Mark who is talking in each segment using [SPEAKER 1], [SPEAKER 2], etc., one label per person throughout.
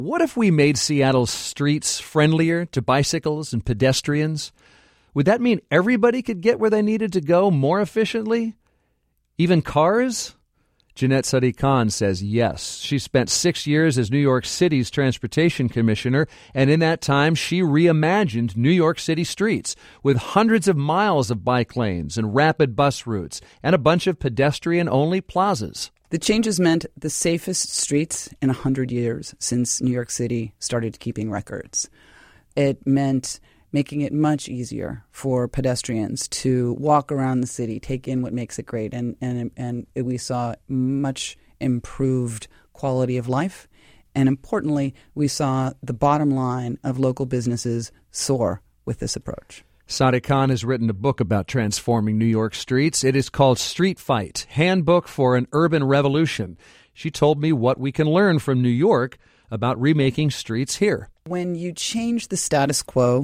[SPEAKER 1] What if we made Seattle's streets friendlier to bicycles and pedestrians? Would that mean everybody could get where they needed to go more efficiently? Even cars? Jeanette Sadiq-Khan says yes. She spent 6 years as New York City's transportation commissioner, and in that time she reimagined New York City streets with hundreds of miles of bike lanes and rapid bus routes and a bunch of pedestrian-only plazas.
[SPEAKER 2] The changes meant the safest streets in 100 years since New York City started keeping records. It meant making it much easier for pedestrians to walk around the city, take in what makes it great, and we saw much improved quality of life. And importantly, we saw the bottom line of local businesses soar with this approach.
[SPEAKER 1] Sadiq-Khan has written a book about transforming New York streets. It is called Street Fight, Handbook for an Urban Revolution. She told me what we can learn from New York about remaking streets here.
[SPEAKER 2] When you change the status quo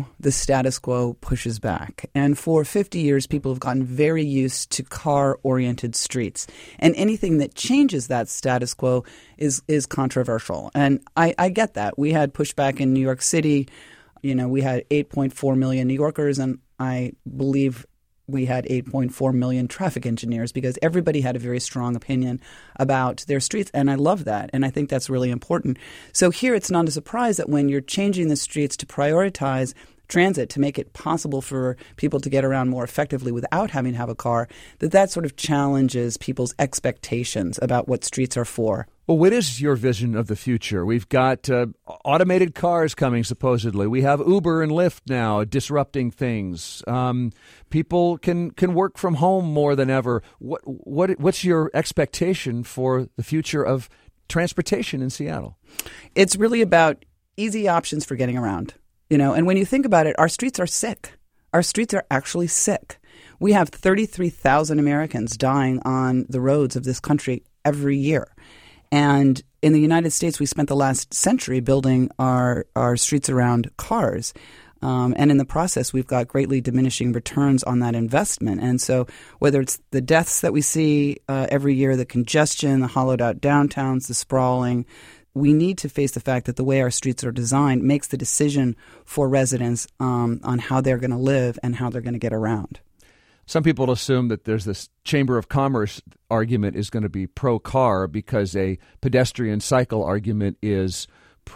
[SPEAKER 2] pushes back. And for 50 years, people have gotten very used to car-oriented streets. And anything that changes that status quo is controversial. And I get that. We had pushback in New York City. You know, we had 8.4 million New Yorkers, and I believe we had 8.4 million traffic engineers because everybody had a very strong opinion about their streets. And I love that. And I think that's really important. So here it's not a surprise that when you're changing the streets to prioritize transit, to make it possible for people to get around more effectively without having to have a car, that sort of challenges people's expectations about what streets are for.
[SPEAKER 1] Well, what is your vision of the future? We've got automated cars coming, supposedly. We have Uber and Lyft now disrupting things. People can work from home more than ever. What's your expectation for the future of transportation in Seattle?
[SPEAKER 2] It's really about easy options for getting around. You know, and when you think about it, our streets are sick. Our streets are actually sick. We have 33,000 Americans dying on the roads of this country every year. And in the United States, we spent the last century building our streets around cars. And in the process, we've got greatly diminishing returns on that investment. And so whether it's the deaths that we see every year, the congestion, the hollowed out downtowns, the sprawling, we need to face the fact that the way our streets are designed makes the decision for residents on how they're going to live and how they're going to get around.
[SPEAKER 1] Some people assume that there's this Chamber of Commerce argument is going to be pro-car because a pedestrian cycle argument is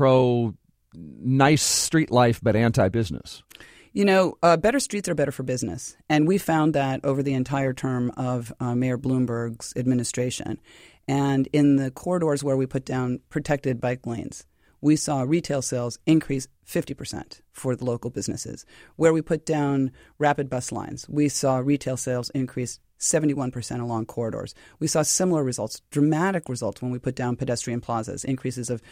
[SPEAKER 1] pro-nice street life but anti-business.
[SPEAKER 2] You know, better streets are better for business. And we found that over the entire term of Mayor Bloomberg's administration. And in the corridors where we put down protected bike lanes, we saw retail sales increase 50% for the local businesses. Where we put down rapid bus lines, we saw retail sales increase 71% along corridors. We saw similar results, dramatic results, when we put down pedestrian plazas, increases of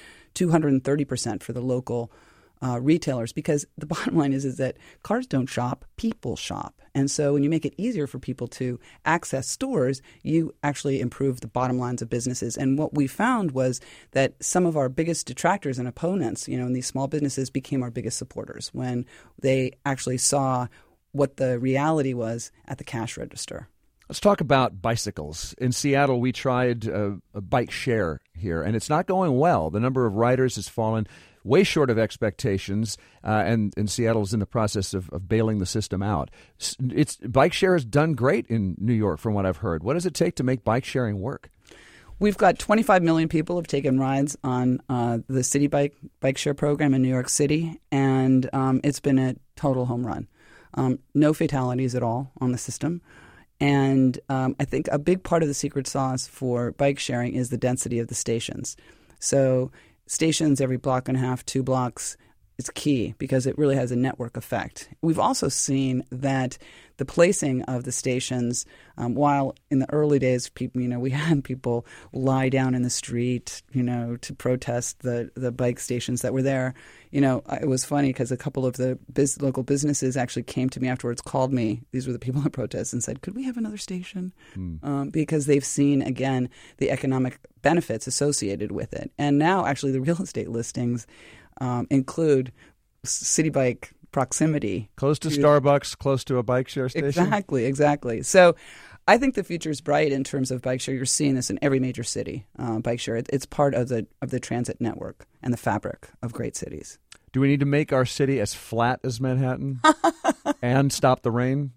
[SPEAKER 2] 230% for the local retailers, because the bottom line is that cars don't shop, people shop. And so when you make it easier for people to access stores, you actually improve the bottom lines of businesses. And what we found was that some of our biggest detractors and opponents, you know, in these small businesses became our biggest supporters when they actually saw what the reality was at the cash register.
[SPEAKER 1] Let's talk about bicycles. In Seattle, we tried a bike share here, and it's not going well. The number of riders has fallen way short of expectations, and Seattle is in the process of bailing the system out. Bike share has done great in New York, from what I've heard. What does it take to make bike sharing work?
[SPEAKER 2] We've got 25 million people have taken rides on the City Bike share program in New York City, and it's been a total home run. No fatalities at all on the system. And I think a big part of the secret sauce for bike sharing is the density of the stations. So stations every block and a half, 2 blocks is key because it really has a network effect. We've also seen that the placing of the stations, while in the early days, people, we had people lie down in the street, to protest the bike stations that were there. It was funny because a couple of the local businesses actually came to me afterwards, called me. These were the people in protest and said, could we have another station? Because they've seen, again, the economic benefits associated with it. And now actually the real estate listings include City Bike proximity.
[SPEAKER 1] Close to Starbucks, close to a bike share station?
[SPEAKER 2] Exactly. So I think the future is bright in terms of bike share. You're seeing this in every major city. Bike share, it's part of the transit network and the fabric of great cities.
[SPEAKER 1] Do we need to make our city as flat as Manhattan and stop the rain?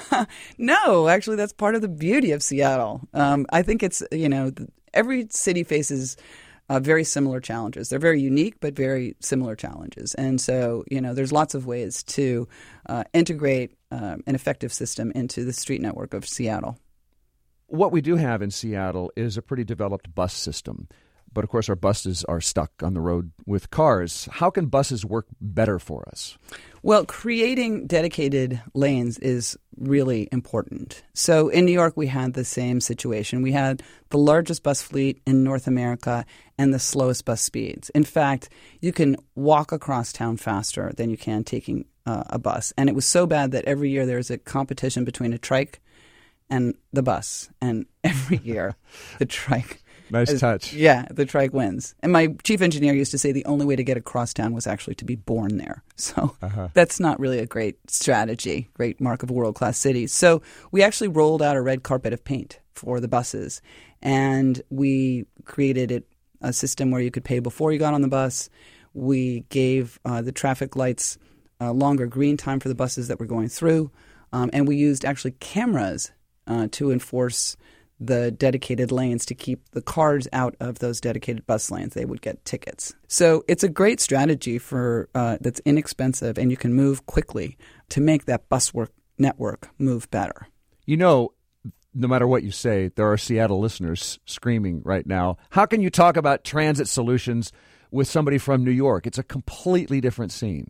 [SPEAKER 2] No, actually, that's part of the beauty of Seattle. I think it's, every city faces very similar challenges. They're very unique, but very similar challenges. And so, there's lots of ways to integrate an effective system into the street network of Seattle.
[SPEAKER 1] What we do have in Seattle is a pretty developed bus system. But, of course, our buses are stuck on the road with cars. How can buses work better for us?
[SPEAKER 2] Well, creating dedicated lanes is really important. So in New York, we had the same situation. We had the largest bus fleet in North America and the slowest bus speeds. In fact, you can walk across town faster than you can taking a bus. And it was so bad that every year there was a competition between a trike and the bus. And every year, the trike...
[SPEAKER 1] Nice touch.
[SPEAKER 2] Yeah, the trike wins. And my chief engineer used to say the only way to get across town was actually to be born there. So that's not really a great strategy, great mark of a world-class city. So we actually rolled out a red carpet of paint for the buses. And we created a system where you could pay before you got on the bus. We gave the traffic lights longer green time for the buses that were going through. And we used actually cameras to enforce the dedicated lanes to keep the cars out of those dedicated bus lanes. They would get tickets. So it's a great strategy for that's inexpensive, and you can move quickly to make that bus network move better.
[SPEAKER 1] No matter what you say, there are Seattle listeners screaming right now. How can you talk about transit solutions with somebody from New York? It's a completely different scene.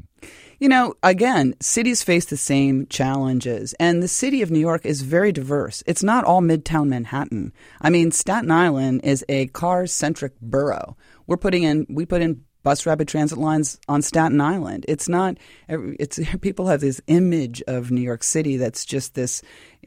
[SPEAKER 2] Again, cities face the same challenges, and the city of New York is very diverse. It's not all Midtown Manhattan. I mean, Staten Island is a car-centric borough. We put in bus rapid transit lines on Staten Island. It's people have this image of New York City that's just this,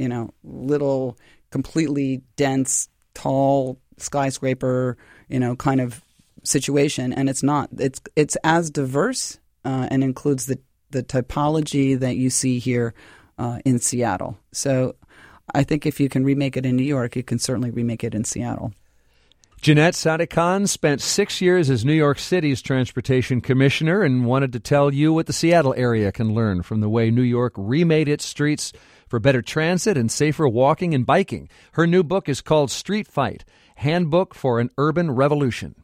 [SPEAKER 2] little, completely dense, tall skyscraper, kind of situation, and it's not. It's as diverse and includes the typology that you see here in Seattle. So I think if you can remake it in New York, you can certainly remake it in Seattle.
[SPEAKER 1] Jeanette Sadikan spent 6 years as New York City's transportation commissioner and wanted to tell you what the Seattle area can learn from the way New York remade its streets for better transit and safer walking and biking. Her new book is called Street Fight, Handbook for an Urban Revolution.